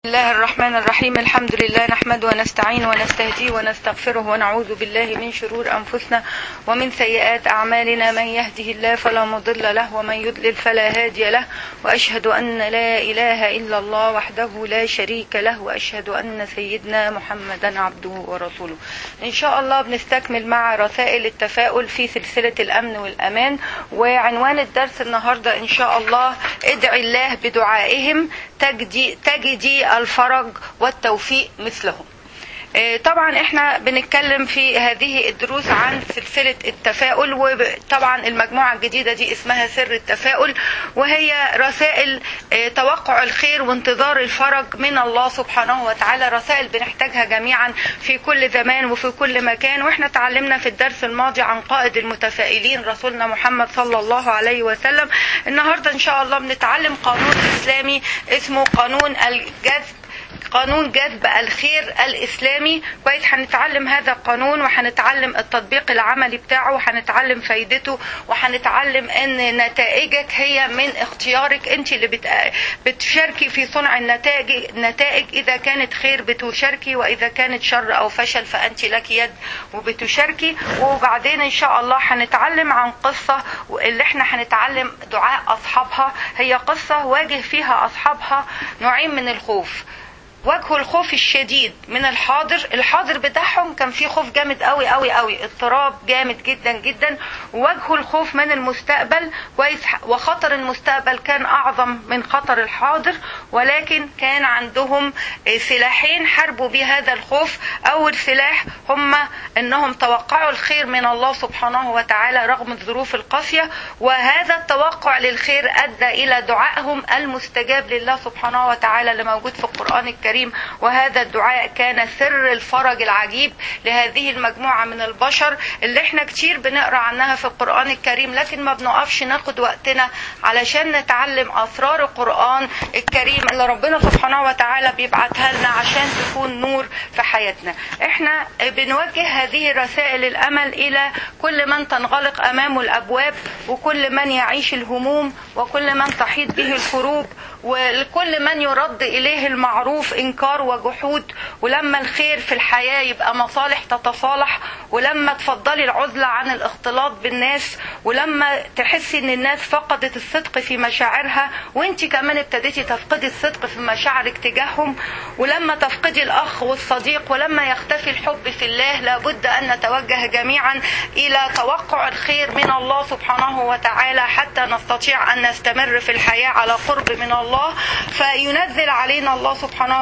بسم الله الرحمن الرحيم. الحمد لله نحمده ونستعين ونستهديه ونستغفره ونعوذ بالله من شرور أنفسنا ومن سيئات أعمالنا. من يهده الله فلا مضل له ومن يضلل فلا هادي له، وأشهد أن لا إله إلا الله وحده لا شريك له، وأشهد أن سيدنا محمدا عبده ورسوله. إن شاء الله بنستكمل مع رسائل التفاؤل في سلسلة الأمن والأمان، وعنوان الدرس النهاردة إن شاء الله ادعي الله بدعائهم تجدي الفرج والتوفيق مثلهم. طبعا احنا بنتكلم في هذه الدروس عن سلسلة التفاؤل، وطبعا المجموعة الجديدة دي اسمها سر التفاؤل، وهي رسائل توقع الخير وانتظار الفرج من الله سبحانه وتعالى، رسائل بنحتاجها جميعا في كل زمان وفي كل مكان. واحنا تعلمنا في الدرس الماضي عن قائد المتفائلين رسولنا محمد صلى الله عليه وسلم. النهاردة ان شاء الله بنتعلم قانون اسلامي اسمه قانون جذب الخير الإسلامي. كويس، هنتعلم هذا القانون وهنتعلم التطبيق العملي بتاعه وهنتعلم فايدته، وهنتعلم ان نتائجك هي من اختيارك. انت اللي بتشاركي في صنع النتائج. اذا كانت خير بتشاركي، واذا كانت شر او فشل فانت لك يد وبتشاركي. وبعدين ان شاء الله هنتعلم عن قصة اللي احنا هنتعلم دعاء اصحابها. هي قصة واجه فيها اصحابها نوعين من الخوف. وجه الخوف الشديد من الحاضر بتاعهم كان فيه خوف جامد قوي قوي قوي، اضطراب جامد جدا جدا. ووجه الخوف من المستقبل كويس، وخطر المستقبل كان اعظم من خطر الحاضر، ولكن كان عندهم سلاحين حاربوا بهذا الخوف. اول سلاح هم انهم توقعوا الخير من الله سبحانه وتعالى رغم الظروف القاسية، وهذا التوقع للخير ادى الى دعائهم المستجاب لله سبحانه وتعالى اللي موجود في القرآن الكريم. وهذا الدعاء كان سر الفرج العجيب لهذه المجموعة من البشر اللي احنا كتير بنقرأ عنها في القرآن الكريم، لكن ما بنقفش ناخد وقتنا علشان نتعلم أسرار القرآن الكريم اللي ربنا سبحانه وتعالى بيبعتها لنا عشان تكون نور في حياتنا. احنا بنوجه هذه رسائل الأمل إلى كل من تنغلق أمامه الأبواب، وكل من يعيش الهموم، وكل من تحيط به الكروب، ولكل من يرد إليه المعروف إنكار وجحود. ولما الخير في الحياة يبقى مصالح تتصالح، ولما تفضلي العزلة عن الاختلاط بالناس، ولما تحسي ان الناس فقدت الصدق في مشاعرها وانت كمان ابتديتي تفقدي الصدق في مشاعرك تجاههم، ولما تفقدي الأخ والصديق، ولما يختفي الحب في الله، لابد أن نتوجه جميعا إلى توقع الخير من الله سبحانه وتعالى حتى نستطيع أن نستمر في الحياة على قرب من الله، فينزل علينا الله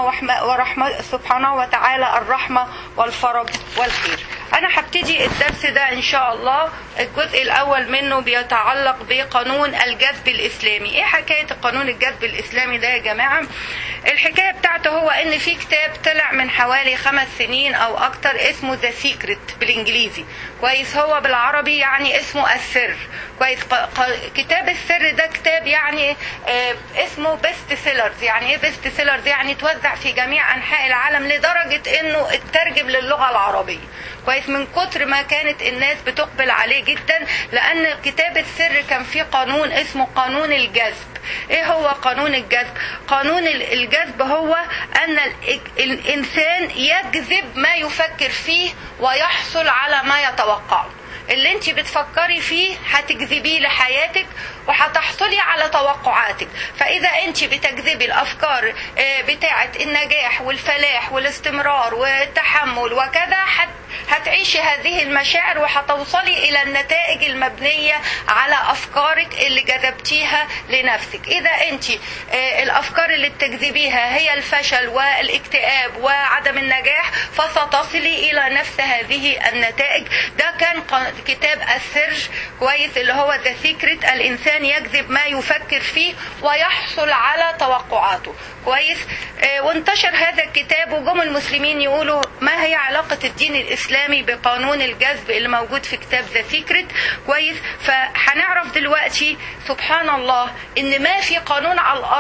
سبحانه وتعالى الرحمة والفرج والخير. أنا هبتدي الدرس ده إن شاء الله. الجزء الأول منه بيتعلق بقانون الجذب الإسلامي. إيه حكاية قانون الجذب الإسلامي ده يا جماعة؟ الحكاية بتاعته هو إن في كتاب طلع من حوالي 5 سنين أو أكتر اسمه ذا سيكريت بالإنجليزي، كويس. هو بالعربي يعني اسمه السر، كويس. كتاب السر ده كتاب يعني اسمه بيست سيلرز. يعني إيه بيست سيلرز؟ يعني توزع في جميع أنحاء العالم لدرجة إنه اترجم للغة العربية، كويس، من كتر ما كانت الناس بتقبل عليه جدا. لأن كتاب السر كان فيه قانون اسمه قانون الجذب. ايه هو قانون الجذب؟ قانون الجذب هو ان الانسان يجذب ما يفكر فيه ويحصل على ما يتوقعه. اللي انت بتفكري فيه هتجذبيه لحياتك وهتحصلي على توقعاتك. فاذا انت بتجذبي الافكار بتاعه النجاح والفلاح والاستمرار والتحمل وكذا، هتعيشي هذه المشاعر وهتوصلي الى النتائج المبنية على افكارك اللي جذبتيها لنفسك. اذا انت الافكار اللي بتجذبيها هي الفشل والاكتئاب وعدم النجاح، فستصلي الى نفس هذه النتائج. ده كان كتاب السر، كويس، اللي هو ذا سيكريت. الانسان يجذب ما يفكر فيه ويحصل على توقعاته، كويس. وانتشر هذا الكتاب، وجم المسلمين يقولوا ما هي علاقة الدين الإسلامي بقانون الجذب اللي موجود في كتاب ذا سيكريت، كويس. فهنعرف دلوقتي سبحان الله ان ما في قانون على الأرض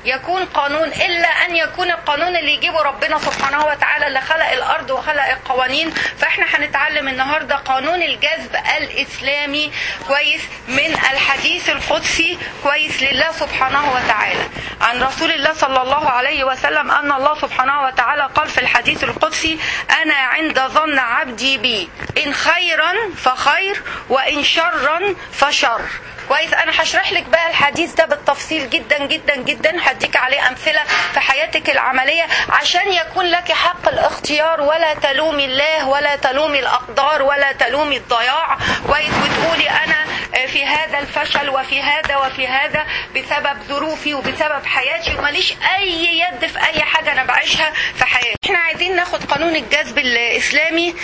يكون قانون إلا أن يكون القانون اللي يجيبه ربنا سبحانه وتعالى اللي خلق الأرض وخلق القوانين. فإحنا هنتعلم النهاردة قانون الجذب الإسلامي كويس من الحديث القدسي كويس لله سبحانه وتعالى عن رسول الله صلى الله عليه وسلم أن الله سبحانه وتعالى قال في الحديث القدسي: أنا عند ظن عبدي بي، إن خيرا فخير وإن شرا فشر. كويس. انا هشرح لك بقى الحديث ده بالتفصيل جدا جدا جدا، هديك عليه امثله في حياتك العمليه عشان يكون لك حق الاختيار، ولا تلومي الله ولا تلومي الاقدار ولا تلومي الضياع. كويس. وتقولي انا في هذا الفشل وفي هذا وفي هذا بسبب ظروفي وبسبب حياتي، وماليش اي يد في اي حاجه انا بعيشها في حياتي. احنا عايزين ناخد قانون الجذب الاسلامي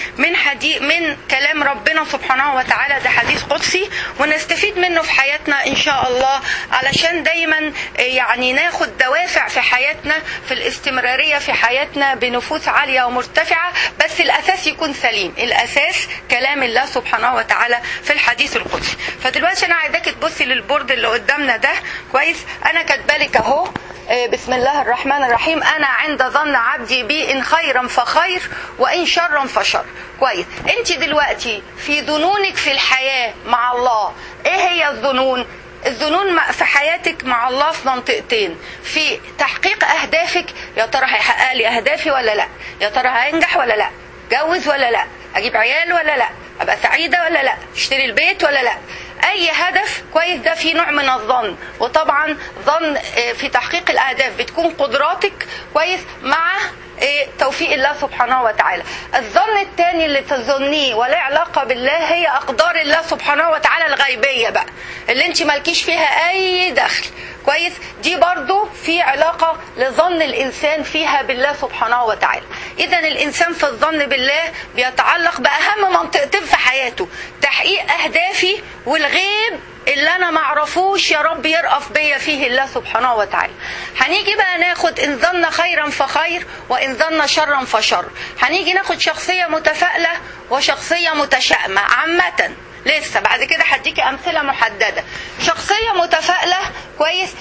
من كلام ربنا سبحانه وتعالى، ده حديث قدسي، ونستفيد منه في حياتنا ان شاء الله، علشان دايما يعني ناخد دوافع في حياتنا في الاستمرارية في حياتنا بنفوس عالية ومرتفعة، بس الاساس يكون سليم. الاساس كلام الله سبحانه وتعالى في الحديث القدسي. فدلوقتي انا عايزاك تبصي للبورد اللي قدامنا ده. كويس. انا كاتبالك اهو: بسم الله الرحمن الرحيم، انا عند ظن عبدي بي، ان خيرا فخير وان شرا فشر. كويس. انت دلوقتي في ظنونك في الحياة مع الله، ايه هي الظنون؟ الظنون في حياتك مع الله في منطقتين: في تحقيق اهدافك، يا ترى هيحقق لي اهدافي ولا لا، يا ترى هينجح ولا لا، اتجوز ولا لا، اجيب عيال ولا لا، ابقى سعيدة ولا لا، اشتري البيت ولا لا. اي هدف كويس ده في نوع من الظن. وطبعا ظن في تحقيق الاهداف بتكون قدراتك كويس مع توفيق الله سبحانه وتعالى. الظن الثاني اللي تظنيه ولا علاقة بالله هي اقدار الله سبحانه وتعالى الغيبية بقى، اللي انت مالكيش فيها اي دخل. كويس. دي برضو في علاقة لظن الانسان فيها بالله سبحانه وتعالى. اذا الانسان في الظن بالله بيتعلق باهم منطقتين في حياته: تحقيق اهدافي، والغيب اللي انا معرفوش يا رب يرأف بيا فيه الله سبحانه وتعالى. هنيجي بقى ناخد ان ظن خيرا فخير وان ظن شرا فشر. هنيجي ناخد شخصية متفائلة وشخصية متشائمة عامة. لسه بعد كده هديكي امثله محدده. شخصيه متفائله كويس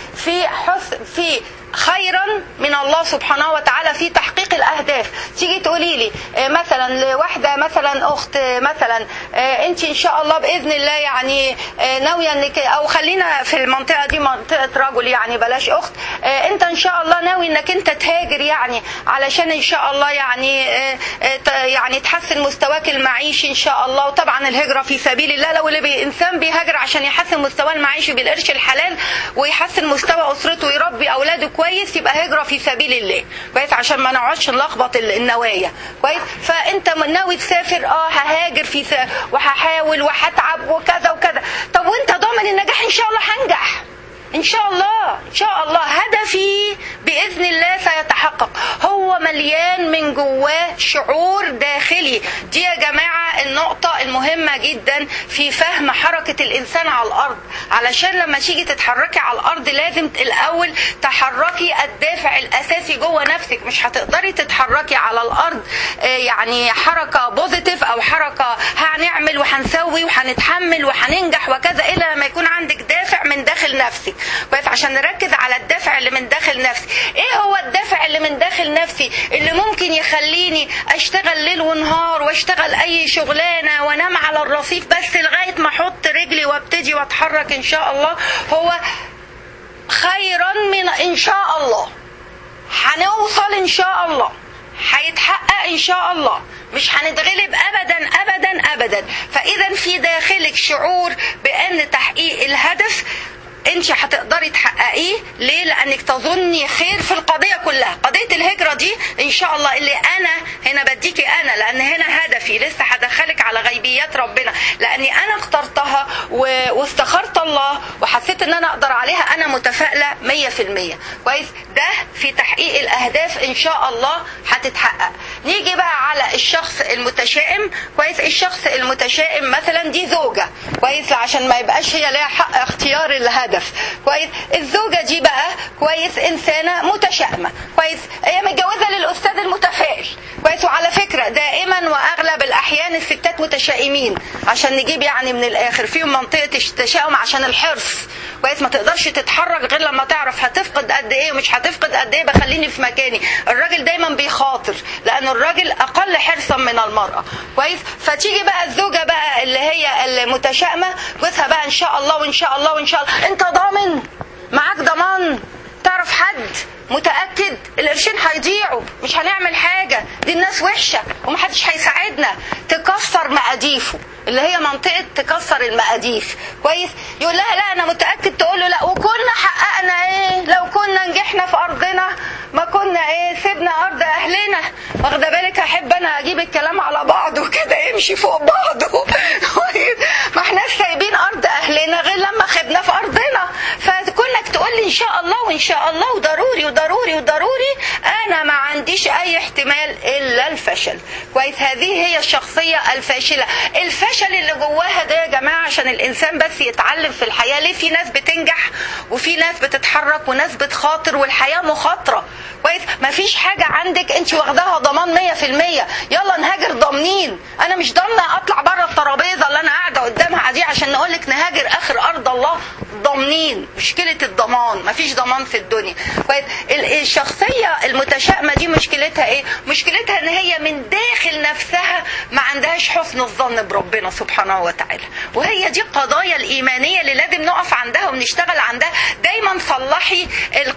في خيرا من الله سبحانه وتعالى في تحقيق الاهداف. تيجي تقولي لي مثلا لواحده مثلا اخت مثلا انت ان شاء الله باذن الله يعني ناويه انك، او خلينا في المنطقه دي منطقه رجل يعني بلاش اخت، انت ان شاء الله ناوي انك انت تهاجر يعني علشان ان شاء الله يعني تحسن مستواك المعيشي ان شاء الله. وطبعا الهجره في سبيل الله، لو الانسان بيهاجر عشان يحسن مستواه المعيشي بالقرش الحلال ويحسن مستوى اسرته ويربي اولاده كويس، يبقى هجرة في سبيل الله. كويس. عشان ما نقعدش نلخبط النوايا. كويس. فانت ناوي تسافر، ههاجر وهحاول وهتعب وكذا وكذا. طب وانت ضامن النجاح؟ ان شاء الله هنجح ان شاء الله ان شاء الله. هدفي باذن الله سيتحقق. هو مليان من جواه شعور داخلي. دي يا جماعه النقطه المهمه جدا في فهم حركه الانسان على الارض. علشان لما تيجي تتحركي على الارض لازم الاول تحركي الدافع الاساسي جوه نفسك. مش هتقدري تتحركي على الارض يعني حركه بوزيتيف او حركه هنعمل وهنسوي وهنتحمل وهننجح وكذا، الا لما يكون عندك دافع من داخل نفسك. بس عشان نركز على الدافع اللي من داخل نفسي. ايه هو الدافع اللي من داخل نفسي اللي ممكن يخليني اشتغل ليل ونهار واشتغل اي شغلانه وانام على الرصيف بس لغايه ما احط رجلي وابتدي واتحرك ان شاء الله؟ هو خيرا من ان شاء الله، هنوصل ان شاء الله، هيتحقق ان شاء الله، مش هنتغلب ابدا ابدا ابدا. فاذا في داخلك شعور بان تحقيق الهدف انت هتقدري تحققيه. ليه؟ لانك تظني خير في القضيه كلها. قضيه الهجره دي ان شاء الله اللي انا هنا بديكي انا، لان هنا هدفي لسه هدخلك على غيبيات ربنا، لاني انا اخترتها واستخرت الله وحسيت ان انا اقدر عليها. انا متفائله 100%. كويس. ده في تحقيق الاهداف ان شاء الله هتتحقق. نيجي بقى على الشخص المتشائم. كويس. الشخص المتشائم مثلا دي زوجه. كويس. عشان ما يبقاش هي لها حق اختيار الهدف. كويس. الزوجة دي بقى كويس إنسانة متشائمة. كويس. هي متجوزة للأستاذ المتفائل. متفائل كويس. وعلى فكرة دائما واغلب الاحيان الستات متشائمين، عشان نجيب يعني من الاخر فيهم منطقة التشاؤم عشان الحرص كويس. ما تقدرش تتحرك غير لما تعرف هتفقد قد ايه ومش هتفقد قد ايه، بخليني في مكاني. الراجل دايما بيخاطر لان الراجل اقل حرصا من المرأة كويس. فتيجي بقى الزوجة بقى اللي هي المتشائمة، جوزها بقى ان شاء الله وان شاء الله وان شاء الله. انت ضامن؟ معاك ضمان؟ تعرف حد متأكد؟ القرشين هيضيعوا، مش هنعمل حاجة، دي الناس وحشة ومحدش هيساعدنا. تكسر مقاديفه اللي هي منطقة تكسر المقاديف كويس. يقول لها لا انا متأكد، تقول له لا وكنا حققنا ايه؟ لو كنا نجحنا في ارضنا ما كنا ايه سيبنا ارض اهلنا. واخده بالك؟ احب انا اجيب الكلام على بعضه كده يمشي فوق بعضه ما احنا سايبين ارض اهلنا غير لما خدنا في ارضنا. فكونك تقول لي ان شاء الله وان شاء الله وضروري وضروري وضروري، انا ما عنديش اي احتمال الا الفشل كويس. هذه هي الشخصية الفاشلة. الفشل اللي جواها ده يا جماعة عشان الانسان بس يتعلم في الحياة. ليه في ناس بتنجح وفي ناس بتتحرك وناس بتخاطر، والحياة مخاطرة كويس. ما فيش حاجة عندك انت واخداها ضمان 100%. يلا نهاجر ضامنين. انا مش ضامنة اطلع بره الترابيزة اللي انا قاعدة قدامها دي عشان نقولك نهاجر اخر ارض الله. ضامنين. مشكلة الضمان، ما فيش ضمان في الدنيا كويس. الشخصية المتشائمة دي مشكلتها ايه؟ مشكلتها ان هي من داخل نفسها ما عندهاش حسن الظن بربنا سبحانه وتعالى. وهي دي القضايا الإيمانية اللي لازم نقف عندها ونشتغل عندها. دايما صلحي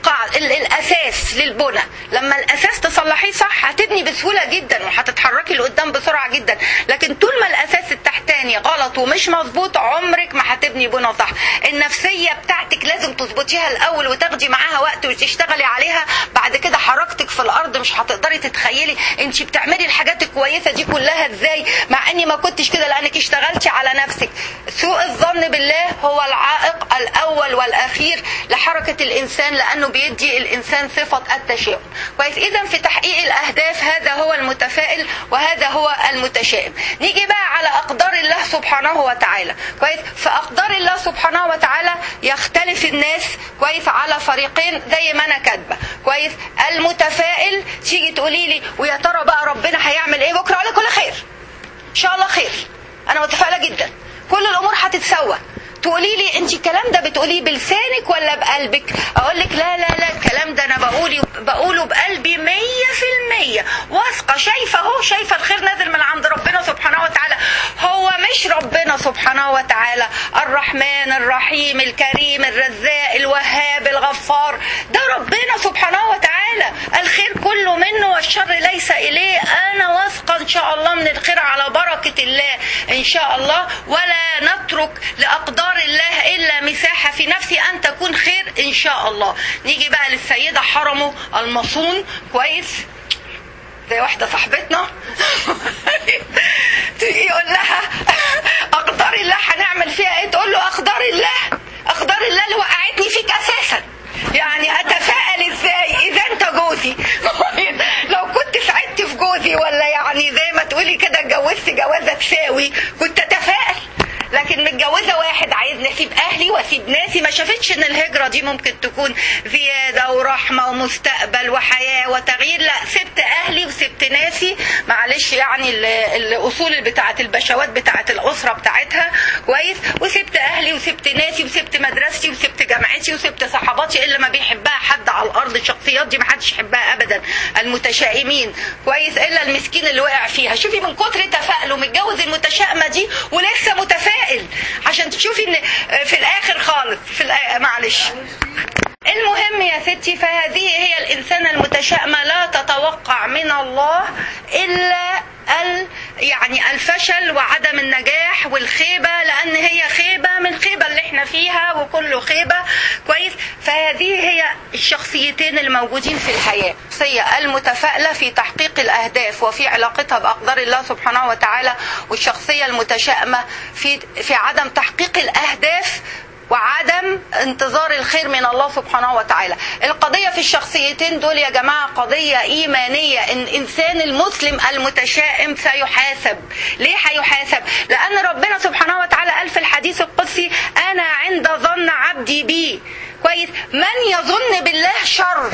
الأساس للبنى. لما الأساس تصلحيه صح هتبني بسهولة جدا وهتتحركي لقدام بسرعة جدا. لكن طول ما الأساس التحتاني غلط ومش مظبوط عمرك ما هتبني بنى صح. النفسية بتاعتك لازم تظبطيها الأول وتاخدي معاها وقت وتشتغلي عليها. بعد كده حركتك في الأرض مش هتقدري تتخيلي انت بتعملي الحاجات الكويسة دي كلها ازاي مع اني ما كنتش كده، لانك اشتغلتي على نفسك. سوء الظن بالله هو العائق الاول والاخير لحركة الانسان، لانه بيدي الانسان صفة التشاؤم كويس. اذا في تحقيق الاهداف هذا هو المتفائل وهذا هو المتشائم. نيجي بقى على اقدار الله سبحانه وتعالى كويس. فاقدار الله سبحانه وتعالى يختلف الناس كويس على فريقين زي ما انا كاتبه كويس. المتفائل تيجي تقولي لي ويا ترى بقى ربنا هيعمل ايه بكره؟ على كل خير ان شاء الله خير، انا متفائله جدا، كل الامور هتتسوى. تقولي لي انت الكلام ده بتقوليه بلسانك ولا بقلبك؟ اقول لك لا لا لا، الكلام ده انا بقوله بقلبي 100%، واثقه، شايفه اهو، شايفه الخير نازل من عند ربنا سبحانه وتعالى. هو مش ربنا سبحانه وتعالى الرحمن الرحيم الكريم الرزاق الوهاب الغفار؟ ده ربنا سبحانه وتعالى، الخير كله منه والشر ليس اليه. انا واثقه ان شاء الله من الخير على بركه الله ان شاء الله، ولا نترك لاقدار الله إلا مساحة في نفسي أن تكون خير إن شاء الله. نيجي بقى للسيدة حرمه المصون كويس، زي واحدة صاحبتنا يقول لها أقدار الله هنعمل فيها إيه؟ تقول له أقدار الله، أقدار الله اللي وقعتني فيك أساسا. يعني أتفائل إزاي إذا أنت جوزي؟ لو كنت سعدت في جوزي ولا يعني زي ما تقولي كده اتجوزت جوازة تساوي كنت أتفائل. لكن متجوزة واحد عايزني اسيب اهلي واسيب ناسي، ما شافتش ان الهجرة دي ممكن تكون زيادة ورحمة ومستقبل وحياة وتغيير. لا، سبت اهلي وسبت ناسي، معلش يعني الاصول بتاعت البشوات بتاعت الاسرة بتاعتها كويس، وسبت اهلي وسبت ناسي وسبت مدرستي وسبت جامعتي وسبت صحباتي اللي ما بيحبها حد على الارض. الشخصيات دي ما حدش يحبها ابدا، المتشائمين كويس، الا المسكين اللي وقع فيها. شوفي من كتر تفائله متجوز المتشائمة دي ولسه متفائل، عشان تشوفي ان في الاخر خالص معلش. المهم يا ستي، فهذه هي الانسانة المتشائمة، لا تتوقع من الله الا يعني الفشل وعدم النجاح والخيبة، لان هي خيبة من خيبة اللي احنا فيها وكله خيبة كويس. فهذه هي الشخصيتين الموجودين في الحياة، الشخصية المتفائلة في تحقيق الاهداف وفي علاقتها باقدار الله سبحانه وتعالى، والشخصية المتشائمة في عدم تحقيق الاهداف وعدم انتظار الخير من الله سبحانه وتعالى. القضية في الشخصيتين دول يا جماعة قضية إيمانية. إن الإنسان المسلم المتشائم سيحاسب. ليه هيحاسب؟ لأن ربنا سبحانه وتعالى قال في الحديث القدسي: أنا عند ظن عبدي بي كويس. من يظن بالله شر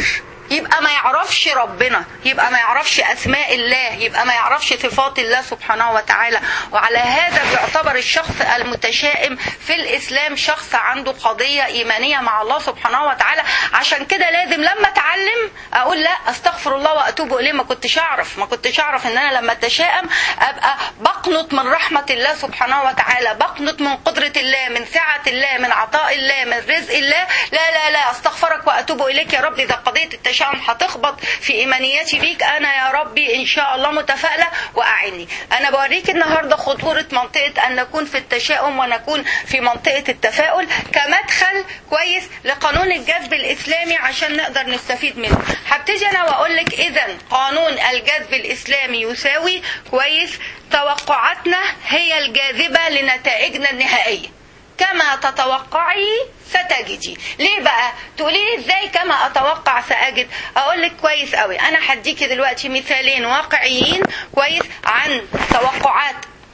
يبقى ما يعرفش ربنا، يبقى ما يعرفش أسماء الله، يبقى ما يعرفش صفات الله سبحانه وتعالى. وعلى هذا بيعتبر الشخص المتشائم في الإسلام شخص عنده قضية إيمانية مع الله سبحانه وتعالى. عشان كده لازم لما أتعلم أقول لا أستغفر الله وأتوب إليه. ما كنتش أعرف إن أنا لما أتشائم أبقى بقنط من رحمة الله سبحانه وتعالى، بقنط من قدرة الله، من سعة الله، من عطاء الله، من رزق الله. لا لا لا، أستغفرك وأتوب إليك يا رب. إذا قضية التشاؤم هتخبط في إيمانياتي بيك، أنا يا ربي إن شاء الله متفائلة وأعني. أنا بوريك النهاردة خطورة منطقة أن نكون في التشاؤم ونكون في منطقة التفاؤل كمدخل كويس لقانون الجذب الإسلامي عشان نقدر نستفيد منه. هبتدي أنا وأقول لك إذن قانون الجذب الإسلامي يساوي كويس توقعاتنا هي الجاذبة لنتائجنا النهائية. كما تتوقعي ستجدي. ليه بقى؟ تقولي ازاي كما اتوقع ساجد؟ اقول لك كويس قوي. انا هديكي دلوقتي مثالين واقعيين كويس عن توقعات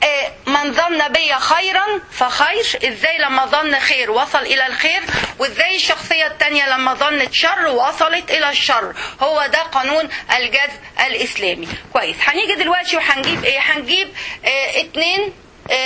من ظن بي خيرا فخير، ازاي لما ظن خير وصل الى الخير، وازاي الشخصية التانية لما ظنت شر وصلت الى الشر. هو ده قانون الجذب الاسلامي. كويس. هنيجي دلوقتي وهنجيب ايه؟ هنجيب اتنين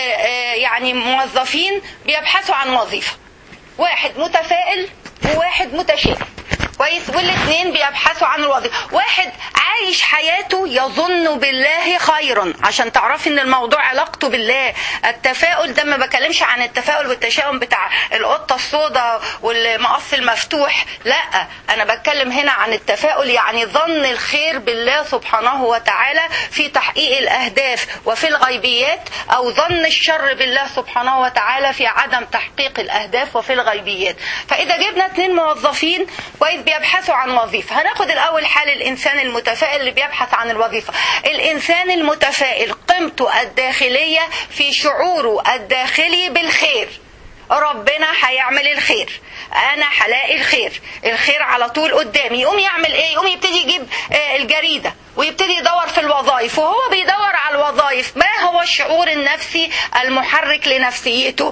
يعني موظفين بيبحثوا عن وظيفة، واحد متفائل وواحد متشائم كويس، والاثنين بيبحثوا عن الوظيفة. واحد عايش حياته يظن بالله خيرا، عشان تعرفي ان الموضوع علاقته بالله. التفاؤل ده ما بكلمش عن التفاؤل والتشاؤم بتاع القطة السوداء والمقص المفتوح، لا، انا بتكلم هنا عن التفاؤل يعني ظن الخير بالله سبحانه وتعالى في تحقيق الاهداف وفي الغيبيات، او ظن الشر بالله سبحانه وتعالى في عدم تحقيق الاهداف وفي الغيبيات. فاذا جبنا 2 موظفين كويس بيبحثوا عن وظيفة، هناخد الأول حال الإنسان المتفائل اللي بيبحث عن الوظيفة. الإنسان المتفائل قيمته الداخلية في شعوره الداخلي بالخير. ربنا هيعمل الخير، أنا هلاقي الخير على طول قدامي. يقوم يعمل إيه؟ يقوم يبتدي يجيب الجريدة ويبتدي يدور في الوظائف. وهو بيدور على الوظائف ما هو الشعور النفسي المحرك لنفسيته؟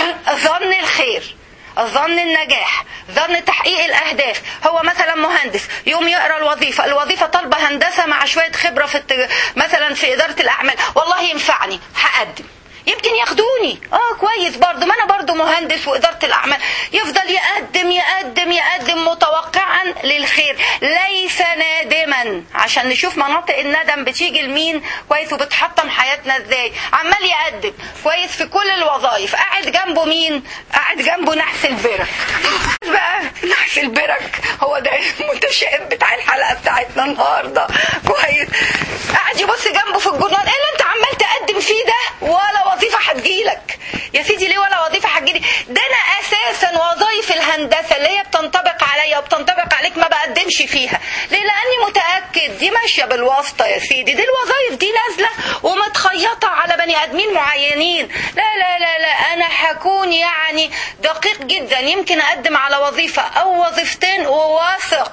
ظن الخير، ظن النجاح، ظن تحقيق الأهداف. هو مثلا مهندس يقوم يقرأ الوظيفة طالبة هندسة مع شوية خبرة في مثلا في إدارة الأعمال، والله ينفعني هقدم، يمكن ياخدوني. كويس برضو، ما انا برضو مهندس وإدارة الأعمال. يفضل يقدم يقدم يقدم متوقعا للخير ليس نادما، عشان نشوف مناطق الندم بتيجي لمين كويس وبتحطم حياتنا ازاي. عمال يقدم كويس في كل الوظائف، قاعد جنبه مين؟ قاعد جنبه نحس البرك. بقى نحس البرك هو ده المتشائم بتاع الحلقة بتاعتنا النهاردة كويس. قاعد يبص جنبه في الجورنال، ايه اللي انت عمال تقدم فيه ده؟ ولا وظيفة هتجيلك يا سيدي. ليه ولا وظيفة هتجيلي؟ ده انا اساسا وظائف الهندسة اللي هي بتنطبق عليا وبتنطبق عليك ما بقدمش فيها. ليه؟ لاني متأكد دي ماشية بالواسطة يا سيدي. دي الوظائف دي نازلة ومتخيطة على بني ادمين معينين. لا لا لا لا، انا هكون يعني دقيق جدا، يمكن اقدم على وظيفة او وظيفتين وواثق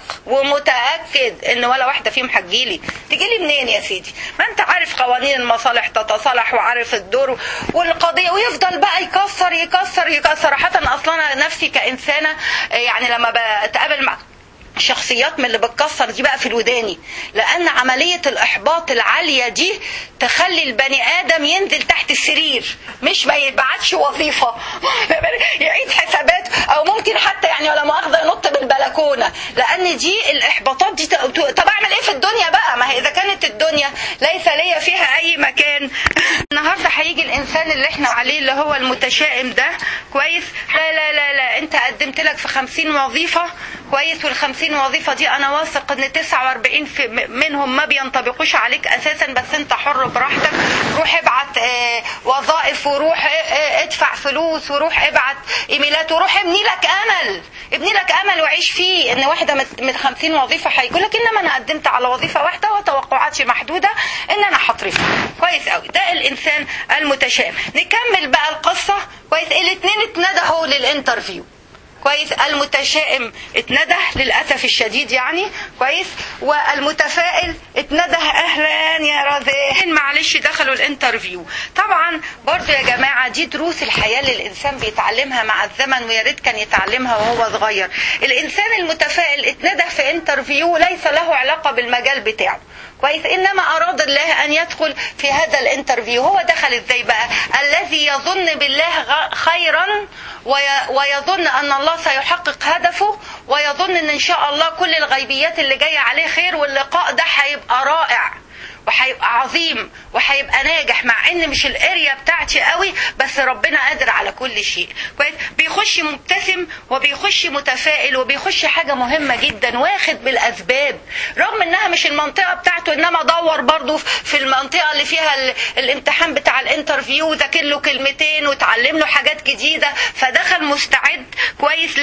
ومتأكد ان ولا واحدة فيهم هتجيلي. تجيلي منين يا سيدي؟ ما انت عارف قوانين المصالح تتصالح وعارف الدور والقضية. ويفضل بقى يكسر يكسر يكسر. حتى اصلا نفسي كإنسانة يعني لما بتقابل مع شخصيات من اللي بتكسر دي بقى في الوداني، لأن عملية الإحباط العالية دي تخلي البني آدم ينزل تحت السرير، مش ما يبعتش وظيفة يعيد حسابات، أو ممكن حتى يعني ولا مؤاخذة ينط بالبلكونة. لأن دي الإحباطات دي طب أعمل إيه في الدنيا بقى؟ ما هي إذا كانت الدنيا ليس ليا فيها أي مكان. النهاردة هيجي الإنسان اللي إحنا عليه اللي هو المتشائم ده كويس. لا لا لا لا، أنت قدمت لك في 50 وظيفة كويس، وال50 وظيفة دي أنا واثق إن 49 منهم ما بينطبقوش عليك أساسا، بس أنت حر براحتك. روح ابعت وظائف، وروح ادفع فلوس، وروح ابعت إيميلات، وروح ابني لك أمل وعيش فيه إن واحدة من 50 وظيفة هيقول لك إنما أنا قدمت على وظيفة واحدة وتوقعاتي محدودة إن أنا هطرفها. كويس قوي، ده الإنسان المتشائم. نكمل بقى القصة كويس. الاثنين اتندهوا للانترفيو. كويس، المتشائم اتنده للاسف الشديد يعني كويس، والمتفائل اتنده اهلا يا رزان معلش دخلوا الانترفيو. طبعا برضو يا جماعه دي دروس الحياه اللي الانسان بيتعلمها مع الزمن، ويا ريت كان يتعلمها وهو صغير. الانسان المتفائل اتنده في انترفيو ليس له علاقه بالمجال بتاعه كويس، انما اراد الله ان يدخل في هذا الانترفيو. هو دخل ازاي بقى؟ الذي يظن بالله خيرا ويظن ان الله سيحقق هدفه، ويظن ان شاء الله كل الغيبيات اللي جايه عليه خير، واللقاء ده هيبقى رائع وهيبقى عظيم وهيبقى ناجح، مع ان مش الاريا بتاعتي قوي بس ربنا قادر على كل شيء كويس. بيخش مبتسم وبيخش متفائل وبيخش حاجه مهمه جدا، واخد بالاسباب رغم انها مش المنطقه بتاعته، انما دور برضو في المنطقه اللي فيها الامتحان بتاع الانترفيو، وذاكر له كلمتين وتعلم له حاجات جديده، فدخل مستعد كويس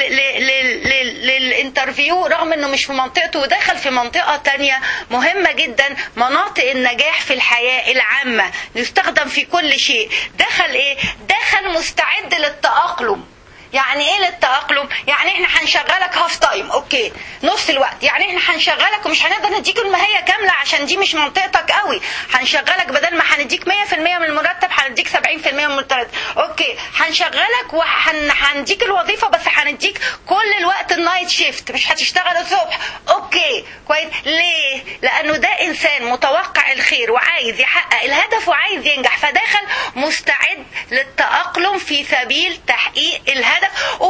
للانترفيو رغم انه مش في منطقته، ودخل في منطقه تانية مهمه جدا، مناطق النجاح في الحياة العامة يستخدم في كل شيء. دخل ايه؟ دخل مستعد للتأقلم. يعني ايه للتأقلم؟ يعني احنا هنشغلك هاف تايم، اوكي، نص الوقت، يعني احنا هنشغلك ومش هنقدر نديك الماهية كاملة عشان دي مش منطقتك قوي، هنشغلك بدل ما هنديك 100% من المرتب هنديك 70% من المرتب، اوكي، هنشغلك وهنديك الوظيفة بس هنديك كل الوقت النايت شيفت، مش هتشتغل الصبح، اوكي كويس. ليه؟ لانه ده انسان متوقع الخير وعايز يحقق الهدف وعايز ينجح، فداخل مستعد للتأقلم في سبيل تحقيق الهدف.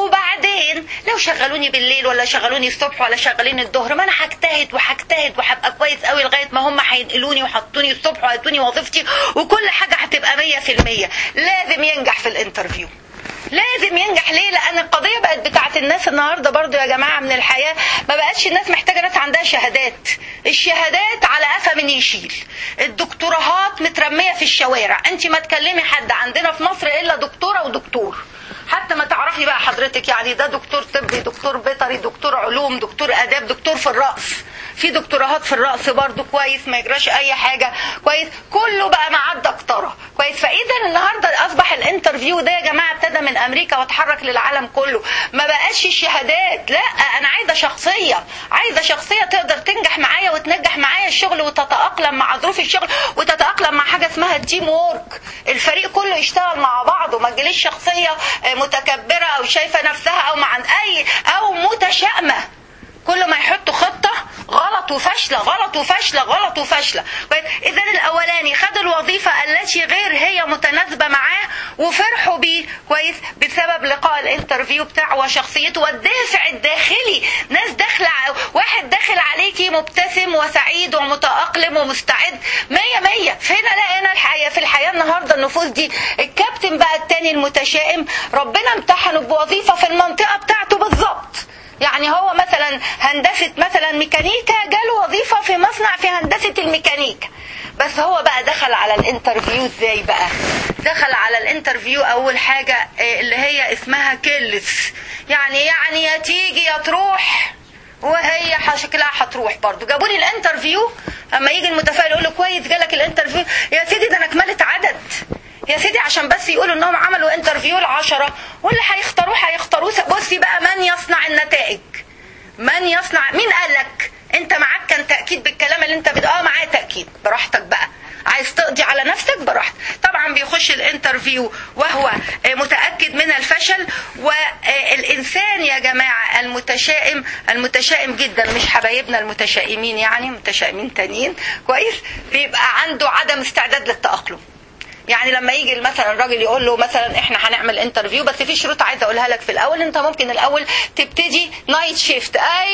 وبعدين لو شغلوني بالليل ولا شغلوني الصبح ولا شغلوني الظهر، ما انا هجتهد وهبقى كويس قوي لغايه ما هم هينقلوني وحطوني الصبح وهيدوني وظيفتي وكل حاجه هتبقى 100%. لازم ينجح في الانترفيو، لازم ينجح. ليه؟ لان القضيه بقت بتاعت الناس النهارده برضو يا جماعه من الحياه، ما بقتش الناس محتاجه ناس عندها شهادات، الشهادات على قفا من يشيل، الدكتوراهات مترميه في الشوارع، انت ما تكلمي حد عندنا في مصر الا دكتوره ودكتور، حتى ما تعرفي بقى حضرتك يعني ده دكتور طبي، دكتور بيطري، دكتور علوم، دكتور اداب، دكتور في الرأس، في دكتوراهات في الرأس برضو كويس، ما يجراش اي حاجه كويس، كله بقى مع الدكتوره كويس. فاذا النهارده اصبح الانترفيو ده يا جماعه ابتدى من امريكا واتحرك للعالم كله، ما بقاش الشهادات، لا انا عايزه شخصيه، عايزه شخصيه تقدر تنجح معايا وتنجح معايا الشغل وتتاقلم مع ظروف الشغل وتتاقلم مع حاجه اسمها التيم وورك، الفريق كله يشتغل مع بعضه، ما تجيليش شخصيه متكبره او شايفه نفسها او مع اي او متشائمه، كل ما يحطوا خطه غلط وفاشله غلط وفاشله غلط وفاشله. اذا الاولاني خد الوظيفه التي غير هي متناسبه معاه وفرحوا بيه كويس بسبب لقاء الانترفيو بتاعه وشخصيته والدافع الداخلي، ناس داخله، واحد داخل عليكي مبتسم وسعيد ومتاقلم ومستعد 100. فين لقينا الحياه في الحياه النهارده النفوس دي؟ الكابتن بقى التاني المتشائم ربنا امتحنه بوظيفه في المنطقه بتاعته بالظبط، يعني هو مثلا هندسة مثلا ميكانيكا جاله وظيفة في مصنع في هندسة الميكانيكا، بس هو بقى دخل على الانترفيو ازاي بقى؟ دخل على الانترفيو اول حاجة اللي هي اسمها كيلس، يعني يا تيجي يا تروح، وهي شكلها هتروح برضو. جابوا لي الانترفيو، اما يجي المتفائل يقول له كويس جالك الانترفيو، يا سيدي ده انا كملت عدد يا سيدي عشان بس يقولوا انهم عملوا انترفيو ل10 واللي هيختاروه. بصي بقى من يصنع النتائج، من يصنع، مين قالك انت معاك كان تأكيد بالكلام اللي انت معاه تأكيد، براحتك بقى، عايز تقضي على نفسك براحتك. طبعا بيخش الانترفيو وهو متأكد من الفشل. والإنسان يا جماعة المتشائم جدا، مش حبايبنا المتشائمين يعني متشائمين تانيين كويس، بيبقى عنده عدم استعداد للتأقلم. يعني لما يجي مثلا الراجل يقول له مثلا احنا هنعمل انترفيو بس في شروط عايزه اقولها لك في الاول، انت ممكن الاول تبتدي نايت شيفت.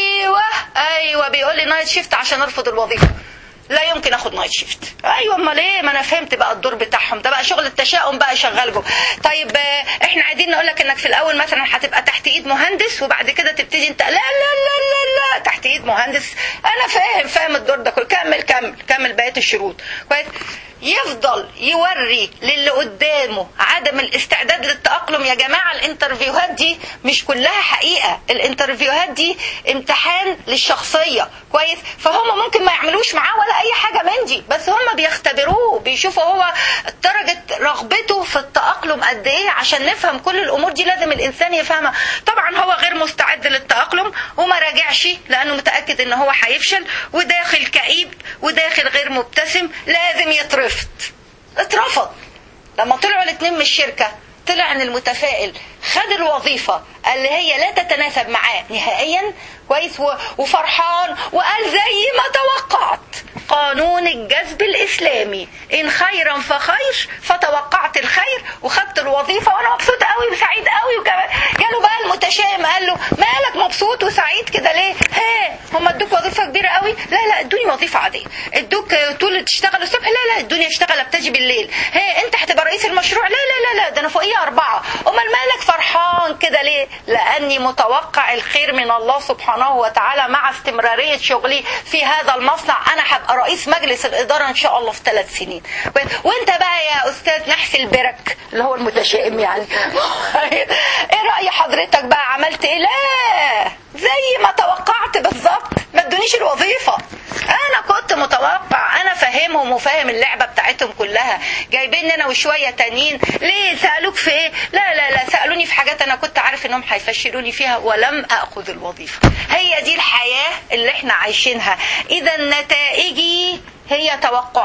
ايوه بيقول لي نايت شيفت عشان ارفض الوظيفه، لا يمكن اخد نايت شيفت. ايوه امال ايه؟ ما انا فهمت بقى الدور بتاعهم ده، بقى شغل التشاؤم بقى شغال. طيب احنا عايزين نقول لك انك في الاول مثلا هتبقى تحت ايد مهندس وبعد كده تبتدي انت لا تحت ايد مهندس. انا فاهم الدور ده كله، كمل بقيه الشروط كويس. يفضل يوري للي قدامه عدم الاستعداد للتأقلم. يا جماعة الانترفيوهات دي مش كلها حقيقة، الانترفيوهات دي امتحان للشخصية كويس، فهم ممكن ما يعملوش معاه ولا اي حاجة من دي، بس هم بيختبروه، بيشوفوا هو درجة رغبته في التأقلم قد ايه. عشان نفهم كل الامور دي لازم الانسان يفهمها. طبعا هو غير مستعد للتأقلم وما راجعش لانه متأكد ان هو هيفشل، وداخل كئيب وداخل غير مبتسم، لازم اترفض. لما طلعوا الاثنين من الشركة طلع ان المتفائل خد الوظيفة اللي هي لا تتناسب معاه نهائيا كويس، وفرحان وقال زي ما توقعت قانون الجذب الإسلامي، إن خيرا فخير، فتوقعت الخير وخدت الوظيفة وأنا مبسوط قوي وسعيد قوي. وكمان جاله بقى المتشائم قال له مالك مبسوط وسعيد كده ليه؟ هم ادوك وظيفة كبيرة قوي؟ لا ادوني وظيفة عادية. ادوك طول تشتغل الصبح؟ لا ادوني اشتغل ابتدي بالليل. انت هتبقى رئيس المشروع؟ لا ده انا فوقيه 4. امال مالك فرحان كده ليه؟ لاني متوقع الخير من الله سبحانه وتعالى مع استمرارية شغلي في هذا المصنع. انا هبقى رئيس مجلس الادارة ان شاء الله في 3 سنين. وانت بقى يا استاذ نحسي البرك اللي هو المتشائم يعني ايه رأي حضرتك بقى؟ عملت ايه؟ لا زي ما توقعت بالظبط، ما ادونيش الوظيفة. انا كنت متوقع، انا فاهمهم وفاهم اللعبة بتاعتهم كلها، جايبين انا وشوية تانيين. ليه سألوك في ايه؟ لا سألوني في حاجات انا كنت عارف انهم هيفشلوني فيها ولم اخذ الوظيفة. هي دي الحياة اللي احنا عايشينها. اذا نتائجي هي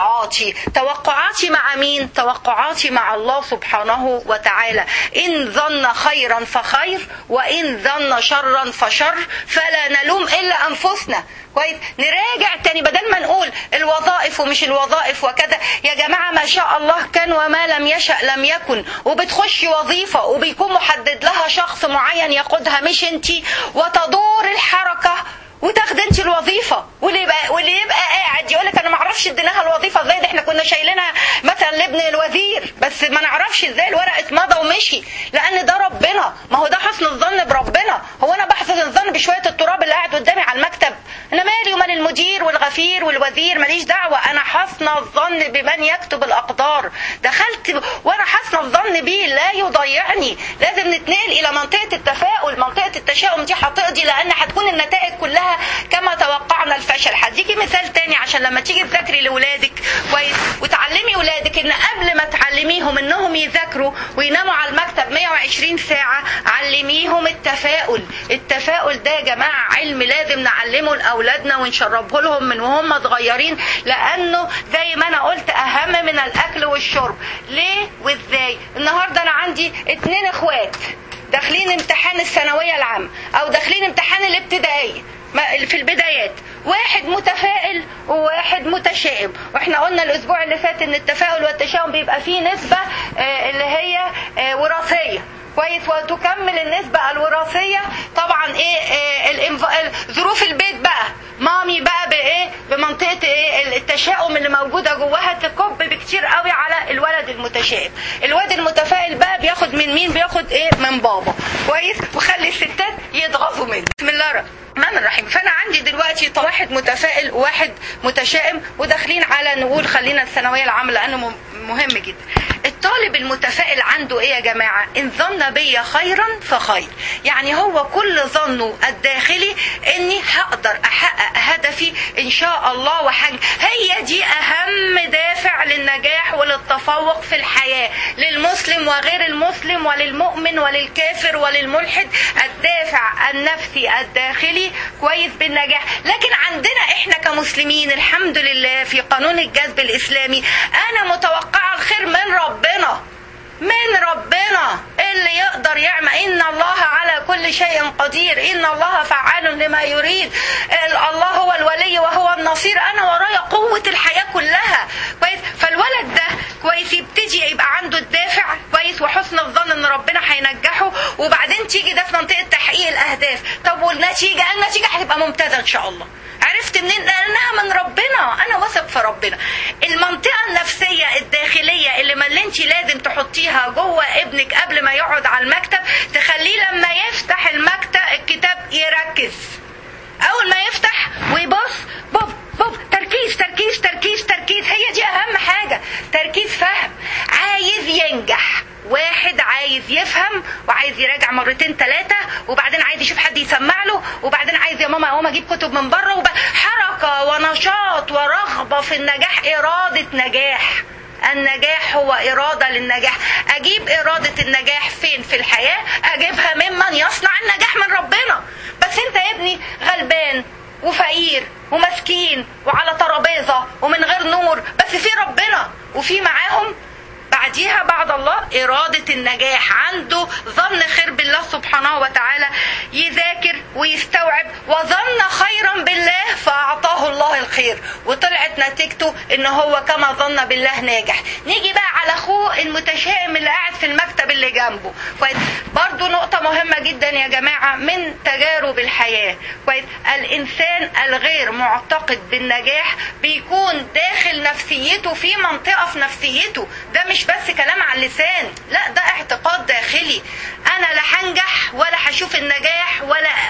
توقعاتي مع مين؟ توقعاتي مع الله سبحانه وتعالى. إن ظن خيرا فخير وإن ظن شرا فشر، فلا نلوم إلا أنفسنا. كويس، نراجع تاني بدل ما نقول الوظائف ومش الوظائف وكذا. يا جماعة ما شاء الله كان وما لم يشأ لم يكن، وبتخشي وظيفة وبيكون محدد لها شخص معين يقودها مش انتي، وتدور الحركة وتاخد انت الوظيفة. واللي يبقى قاعد يقولك انا ما اعرفش اديناها الوظيفة ازاي، ده احنا كنا شايلينها مثلا لابن الوزير بس ما نعرفش ازاي الورق اتمضى ومشي، لان ده ربنا. ما هو ده حسن الظن بربنا. هو انا بحسن الظن بشوية التراب اللي قاعد قدامي على المكتب؟ انا مالي ومال المدير والغفير والوزير، ماليش دعوة. انا حسن الظن بمن يكتب الاقدار. دخلت وانا حسن الظن بيه لا يضيعني. لازم نتنقل الى منطقة التفاؤل. منطقة التشاؤم دي هتقضي، لان هتكون النتائج كلها كما توقعنا الفشل. هديكي مثال تاني عشان لما تيجي تذاكري لاولادك كويس وتعلمي اولادك ان قبل ما تعلميهم انهم يذاكروا ويناموا على المكتب 120 ساعة، علميهم التفاؤل. التفاؤل ده يا جماعة علم لازم نعلمه لاولادنا ونشربه لهم من وهم صغيرين، لانه زي ما انا قلت اهم من الاكل والشرب. ليه وازاي؟ النهاردة انا عندي 2 اخوات داخلين امتحان الثانوية العامة او داخلين امتحان الابتدائية في البدايات، واحد متفائل وواحد متشائم. واحنا قلنا الاسبوع اللي فات ان التفاؤل والتشاؤم بيبقى فيه نسبة اللي هي وراثية كويس، وتكمل النسبة الوراثية طبعا ظروف البيت بقى. مامي بقى بمنطقة التشاؤم اللي موجودة جواها تكب بكتير قوي على الولد المتشائم. الولد المتفائل بقى بياخد من مين؟ بياخد من بابا كويس، وخلي الستات يضغطوا منه. بسم الله الرحمن الرحيم. فانا عندي دلوقتي واحد متفائل وواحد متشائم وداخلين على نقول خلينا الثانوية العامة لانه مهم جدا. الطالب المتفائل عنده ايه يا جماعة؟ ان ظن بي خيرا فخير، يعني هو كل ظنه الداخلي اني هقدر احقق هدفي ان شاء الله هي دي اهم دافع للنجاح وللتفوق في الحياة، للمسلم وغير المسلم وللمؤمن وللكافر وللملحد. الدافع النفسي الداخلي كويس بالنجاح. لكن عندنا احنا كمسلمين الحمد لله في قانون الجذب الاسلامي انا متوقع الخير من ربنا اللي يقدر يعمل. إن الله على كل شيء قدير، إن الله فعال لما يريد، الله هو الولي وهو النصير، أنا ورايا قوة الحياة كلها كويس. فالولد ده كويس يبتدي يبقى عنده الدافع كويس وحسن الظن ان ربنا هينجحه، وبعدين تيجي ده في منطقة تحقيق الأهداف. طب والنتيجة؟ النتيجة هتبقى ممتازة إن شاء الله. عرفت منين؟ لأنها من ربنا، أنا واثق في ربنا. المنطقة النفسية الداخلية اللي انت لازم تحطيها جوه ابنك قبل ما يقعد على المكتب، تخليه لما يفتح الكتاب يركز. أول ما يفتح ويبص بوب تركيز تركيز تركيز تركيز، هي دي أهم حاجة. اجيب كتب من بره حركة ونشاط ورغبة في النجاح، إرادة نجاح. النجاح هو إرادة للنجاح. أجيب إرادة النجاح فين في الحياة؟ أجيبها ممن يصنع النجاح من ربنا. بس أنت يا ابني غلبان وفقير ومسكين وعلى ترابيزة ومن غير نور، بس في ربنا وفي معاهم بعديها بعد الله إرادة النجاح، عنده ظن خير بالله سبحانه وتعالى، يذاكر ويستوعب وظن خيرا بالله فأعطاه الله الخير، وطلعت نتيجته إن هو كما ظن بالله ناجح. نيجي بقى على أخوه المتشائم اللي قاعد في المكتب اللي جنبه. كويس، برضو نقطة مهمة جدا يا جماعة من تجارب الحياة. كويس، الإنسان الغير معتقد بالنجاح بيكون داخل نفسيته في منطقة في نفسيته، ده مش بس كلام على اللسان، لا ده اعتقاد داخلي. انا لا هنجح ولا هشوف النجاح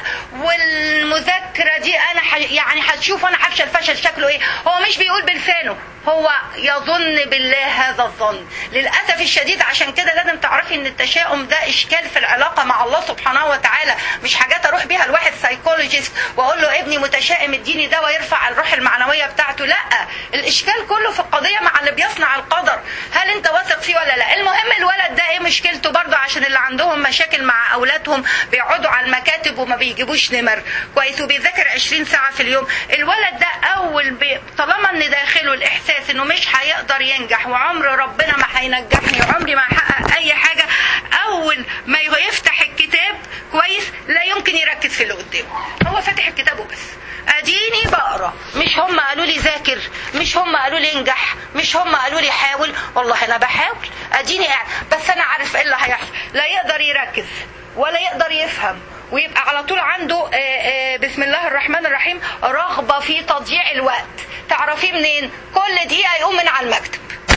والمذاكره دي انا يعني هتشوف انا هفشل فشل شكله ايه. هو مش بيقول بلسانه، هو يظن بالله هذا الظن. للاسف الشديد عشان كده لازم تعرفي ان التشاؤم ده اشكال في العلاقه مع الله سبحانه وتعالى، مش حاجات اروح بيها لواحد سايكولوجيست واقول له ابني متشائم اديني دواء يرفع الروح المعنويه بتاعته. لا، الاشكال كله في القضيه مع اللي بيصنع القدر. هل انت واثق فيه ولا لا؟ المهم الولد ده ايه مشكلته برضه، عشان اللي عندهم مشاكل مع اولادهم بيقعدوا على المكاتب وما بيجيبوش نمر كويس وبيذاكر 20 ساعه في اليوم. الولد ده طالما ان داخله الاحساس انه مش هيقدر ينجح وعمر ربنا ما هينجحني وعمري ما هحقق اي حاجه، اول ما يفتح الكتاب كويس لا يمكن يركز في اللي قدامه. هو فاتح الكتاب وبس، اديني بقرا، مش هم قالوا لي ذاكر، مش هم قالوا لي انجح، مش هم قالوا لي حاول، والله انا بحاول اديني قاعد، بس انا عارف ايه اللي هيحصل. لا يقدر يركز ولا يقدر يفهم، ويبقى على طول عنده بسم الله الرحمن الرحيم رغبة في تضييع الوقت. تعرفيه منين؟ كل دقيقة يقوم من على المكتب.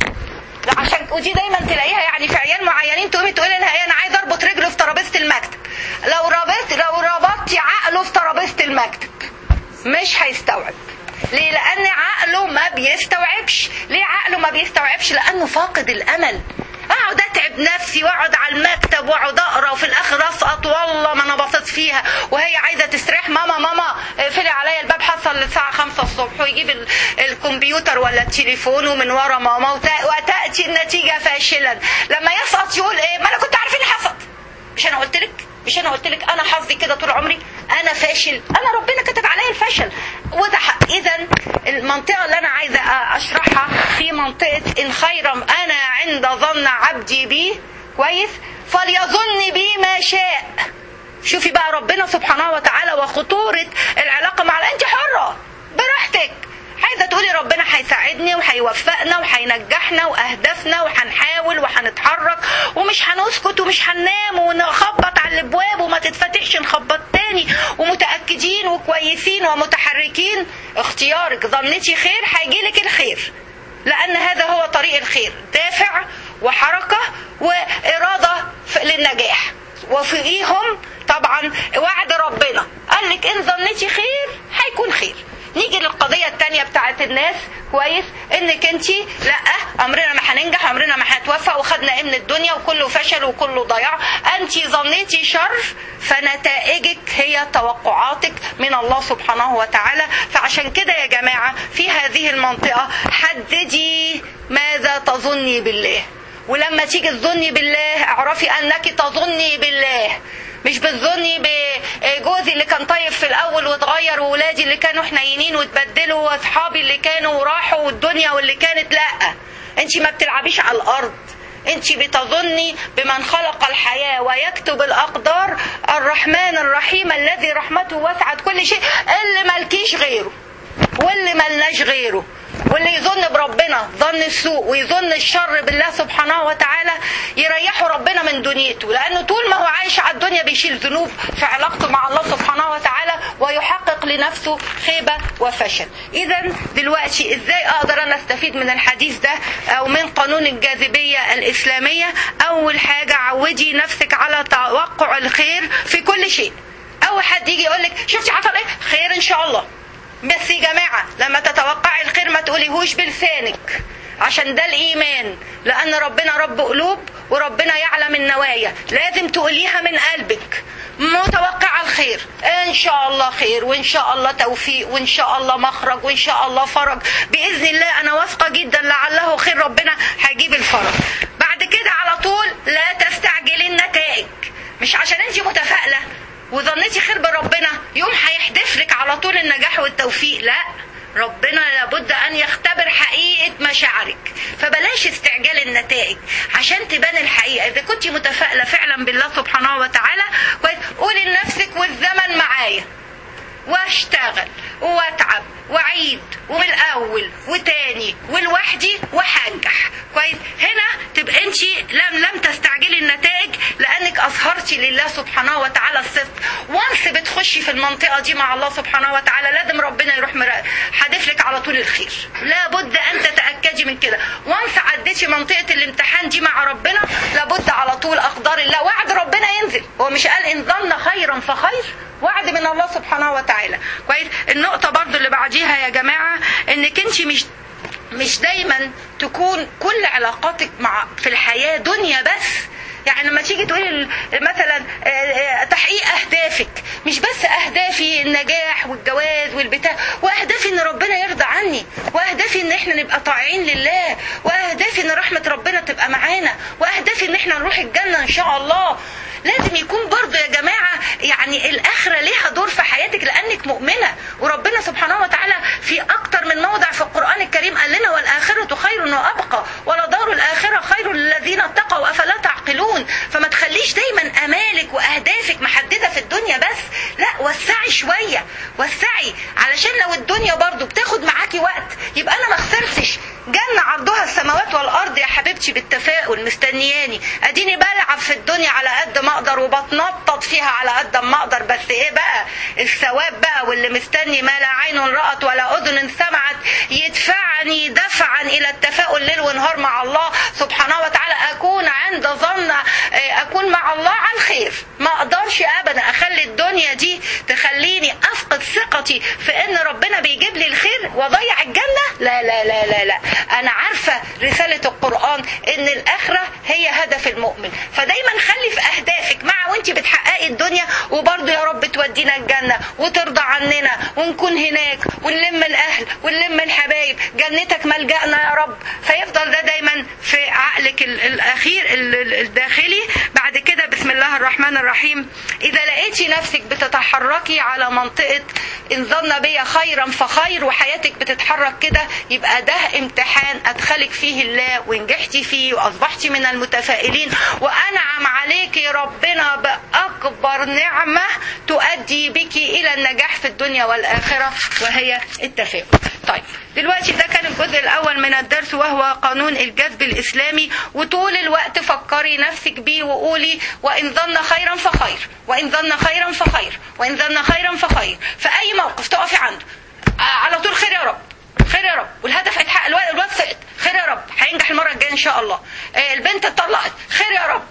عشان ودي دايما تلاقيها يعني في عيال معينين تقومي تقولي لها ايه انا عايز اربط رجله في ترابيزة المكتب. لو ربطتي عقله في ترابيزة المكتب مش هيستوعب. ليه؟ لان عقله ما بيستوعبش. ليه عقله ما بيستوعبش؟ لانه فاقد الامل. اقعد اتعب نفسي واقعد على المكتب واقعد اقرا وفي الاخر اسقط والله ما انا بصيت فيها وهي عايزه تستريح. ماما اقفلي عليا الباب حصل الساعه 5 الصبح، ويجيب الكمبيوتر ولا التليفون ومن ورا ماما وتاتي النتيجه فاشلا. لما يسقط يقول ايه؟ ما انا كنت عارف اللي حصل. مش انا قلت لك انا حظي كده طول عمري، انا فاشل، انا ربنا كتب عليا الفشل. وده اذا المنطقه اللي انا عايزه اشرحها في منطقه ان خيرا انا عند ظن عبدي بي كويس فليظن بي ما شاء. شوفي بقى ربنا سبحانه وتعالى وخطوره العلاقه مع انت حره براحتك. عايزه تقولي ربنا هيساعدني وهيوفقنا وهينجحنا واهدافنا وهنحاول وهنتحرك ومش هنسكت ومش هننام ونخبط على الابواب وما تتفتحش نخبط تاني ومتاكدين وكويسين ومتحركين. اختيارك. ظنتي خير هيجيلك الخير، لان هذا هو طريق الخير، دافع وحركه واراده للنجاح. وفيهم طبعا وعد ربنا قال لك ان ظنتي خير هيكون خير. نيجي للقضية التانية بتاعت الناس كويس انك انتي لا عمرنا ما هننجح عمرنا ما هنتوفق وخدنا ايه من الدنيا وكله فشل وكله ضياع. انتي ظنيتي شر فنتائجك هي توقعاتك من الله سبحانه وتعالى. فعشان كده يا جماعة في هذه المنطقة حددي ماذا تظني بالله. ولما تيجي تظني بالله اعرفي انك تظني بالله، مش بتظني بجوزي اللي كان طيب في الاول واتغير وولادي اللي كانوا حنينين واتبدلوا واصحابي اللي كانوا راحوا والدنيا واللي كانت. لا، انت ما بتلعبيش على الارض، انت بتظني بمن خلق الحياة ويكتب الاقدار الرحمن الرحيم الذي رحمته وسعت كل شيء، اللي ملكيش غيره واللي ملناش غيره. واللي يظن بربنا ظن السوء ويظن الشر بالله سبحانه وتعالى يريحه ربنا من دنيته، لأنه طول ما هو عايش على الدنيا بيشيل ذنوب في علاقته مع الله سبحانه وتعالى ويحقق لنفسه خيبة وفشل. إذا دلوقتي إزاي أقدر أنا أستفيد من الحديث ده أو من قانون الجاذبية الإسلامية؟ أول حاجة عودي نفسك على توقع الخير في كل شيء. أول حد يجي يقولك شفتي حصل إيه؟ خير إن شاء الله. بس يا جماعة لما تتوقعي الخير ما تقوليهوش بلسانك، عشان ده الإيمان، لأن ربنا رب قلوب وربنا يعلم النوايا. لازم تقوليها من قلبك. متوقعة الخير، ان شاء الله خير، وان شاء الله توفيق، وان شاء الله مخرج، وان شاء الله فرج باذن الله. انا واثقة جدا لعله خير، ربنا هيجيب الفرج. بعد كده على طول لا تستعجلي النتائج. مش عشان انت متفائلة وظنيتي خير بربنا يوم هيحدث لك على طول النجاح والتوفيق، لا، ربنا لابد ان يختبر حقيقة مشاعرك. فبلاش استعجال النتائج عشان تبان الحقيقة. اذا كنت متفائلة فعلا بالله سبحانه وتعالى، قولي لنفسك والزمن معايا، واشتغل واتعب واعيد ومن الاول وتاني ولوحدي وهنجح. كويس، هنا تبقى انت لم تستعجلي النتائج لانك اظهرتي لله سبحانه وتعالى الصدق. وانس بتخشي في المنطقه دي مع الله سبحانه وتعالى لازم ربنا يروح حادف لك على طول الخير، لابد ان تتاكدي من كده. وانس عديتي منطقه الامتحان دي مع ربنا لابد على طول اقدار الله، وعد ربنا ينزل. هو مش قال ان ظن خيرا فخير؟ وعد من الله سبحانه وتعالى. كويس. النقطه برضو اللي بعديها يا جماعه انك انت مش دايما تكون كل علاقاتك في الحياه دنيا بس. يعني لما تيجي تقولي مثلا تحقيق اهدافك، مش بس اهدافي النجاح والجواز والبتاع، واهدافي ان ربنا يرضى عني، واهدافي ان احنا نبقى طايعين لله، واهدافي ان رحمه ربنا تبقى معانا، واهدافي ان احنا نروح الجنه ان شاء الله. لازم يكون برضو يا جماعة يعني الآخرة ليها دور في حياتك لأنك مؤمنة. وربنا سبحانه وتعالى في أكتر من موضع في القرآن الكريم قال لنا والآخرة خير وأبقى ولدار الآخرة خير للذين اتقوا أفلا تعقلون. فما تخليش دايما أمالك وأهدافك محددة في الدنيا بس، لا، وسعي شوية، وسعي، علشان لو الدنيا برضو بتاخد معاكي وقت يبقى أنا ما خسرتش جنة عرضها السماوات والأرض يا حبيبتي بالتفاؤل مستنياني. أديني بلعب في الدنيا على قد ما أقدر وبتنطط فيها على قد ما أقدر، بس إيه بقى الثواب بقى واللي مستني ما لا عين رأت ولا أذن سمعت يدفعني دفعا إلى التفاؤل ليل ونهار مع الله سبحانه وتعالى. أكون مع الله على الخير. ما أقدرش أبدا أخلي الدنيا دي تخليني أفقد ثقتي في إن ربنا بيجيب لي الخير وأضيع الجنة. لا لا لا لا لا، أنا عارفة رسالة القرآن إن الآخرة هي هدف المؤمن. فدايما خلي في أهدافك مع وانت بتحققي الدنيا، وبرضه يا رب تودينا الجنة وترضى عننا ونكون هناك ونلم الأهل ونلم الحبايب، جنتك ملجأنا يا رب. فيفضل ده دايما في عقلك الأخير الداخلي. بعد كده بسم الله الرحمن الرحيم، إذا لقيتي نفسك بتتحركي على منطقة إن ظن بي خيرا فخير وحياتك بتتحرك كده، يبقى ده امتحان أدخلك فيه الله ونجحتي فيه وأصبحتي من المتفائلين، وأنعم عليك ربنا بأكبر نعمة تؤدي بك إلى النجاح في الدنيا والآخرة وهي التفاؤل. طيب دلوقتي ده كان الجزء الأول من الدرس وهو قانون الجذب الإسلامي. وطول الوقت فكري نفسك بيه وقولي وإن ظن خيرا فخير، وإن ظن خيرا فخير، وإن ظن خيرا فخير. في أي موقف تقفي عنده على طول خير يا رب، خير يا رب، والهدف هيتحقق، الواد سقط خير يا رب، هينجح المرة الجاية إن شاء الله، البنت اتطلقت خير يا رب.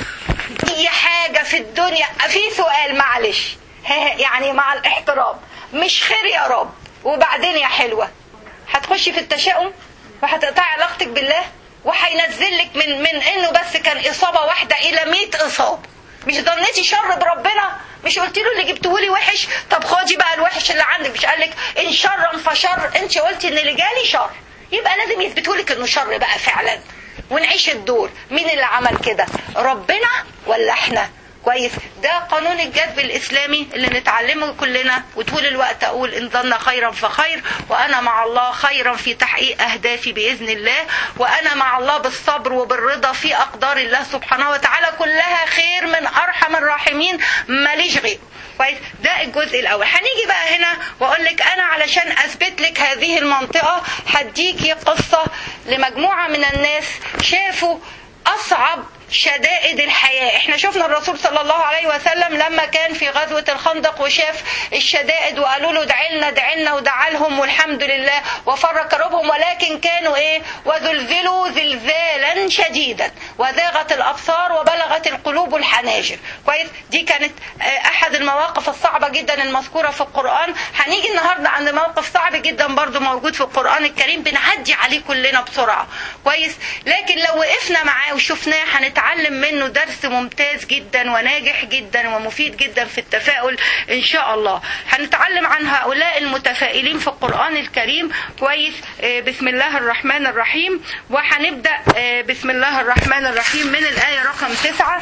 أي حاجة في الدنيا في سؤال معلش يعني مع الاحترام، مش خير يا رب وبعدين يا حلوة هتخشي في التشاؤم وهتقطعي علاقتك بالله، وهينزل لك من انه بس كان اصابة واحدة الى 100 اصابة. مش ظنيتي شر بربنا؟ مش قلت له اللي جبتهولي وحش، طب خدي بقى الوحش اللي عندك. مش قالك ان شرا فشر؟ انت قلتي ان اللي جالي شر، يبقى لازم يثبتهولك انه شر بقى فعلا، ونعيش الدور. مين اللي عمل كده، ربنا ولا احنا؟ كويس. ده قانون الجذب الإسلامي اللي نتعلمه كلنا. وطول الوقت أقول إن ظن خيرا فخير، وأنا مع الله خيرا في تحقيق أهدافي بإذن الله، وأنا مع الله بالصبر وبالرضا في أقدار الله سبحانه وتعالى، كلها خير من أرحم الراحمين، ماليش غير. كويس. ده الجزء الأول. هنيجي بقى هنا وأقول لك أنا علشان أثبت لك هذه المنطقة هديكي قصة لمجموعة من الناس شافوا أصعب شدائد الحياة. احنا شفنا الرسول صلى الله عليه وسلم لما كان في غزوة الخندق وشاف الشدائد وقالوا له دعلنا ودعالهم والحمد لله وفر كربهم، ولكن كانوا وزلزلوا زلزالا شديدا وزاغت الأبصار وبلغت القلوب الحناجر. كويس. دي كانت احد المواقف الصعبة جدا المذكورة في القرآن. هنيجي النهاردة عند موقف صعب جدا برضو موجود في القرآن الكريم، بنعدي عليه كلنا بسرعة. كويس. لكن لو وقفنا معاه وشفناه هنتعلم منه درس ممتاز جدا وناجح جدا ومفيد جدا في التفاؤل ان شاء الله. هنتعلم عن هؤلاء المتفائلين في القرآن الكريم كويس. بسم الله الرحمن الرحيم. وهنبدأ بسم الله الرحمن الرحيم من الآية رقم 9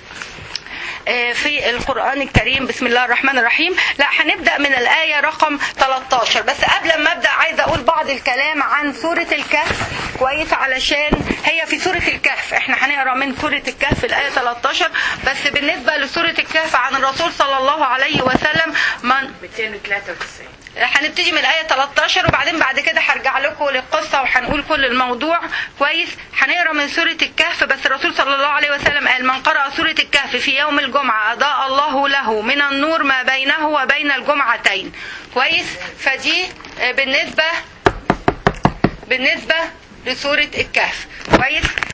في القرآن الكريم. بسم الله الرحمن الرحيم. لا، هنبدأ من الآية رقم 13. بس قبل ما أبدأ عايزة أقول بعض الكلام عن سورة الكهف كويس، علشان هي في سورة الكهف. احنا هنقرأ من سورة الكهف الآية 13. بس بالنسبة لسورة الكهف عن الرسول صلى الله عليه وسلم من 293 هنبتدي من الآية 13، وبعدين بعد كده هرجع لكم للقصة وهنقول كل الموضوع كويس. هنقرا من سورة الكهف. بس الرسول صلى الله عليه وسلم قال: من قرأ سورة الكهف في يوم الجمعة أضاء الله له من النور ما بينه وبين الجمعتين. كويس. فدي بالنسبة لسورة الكهف. كويس.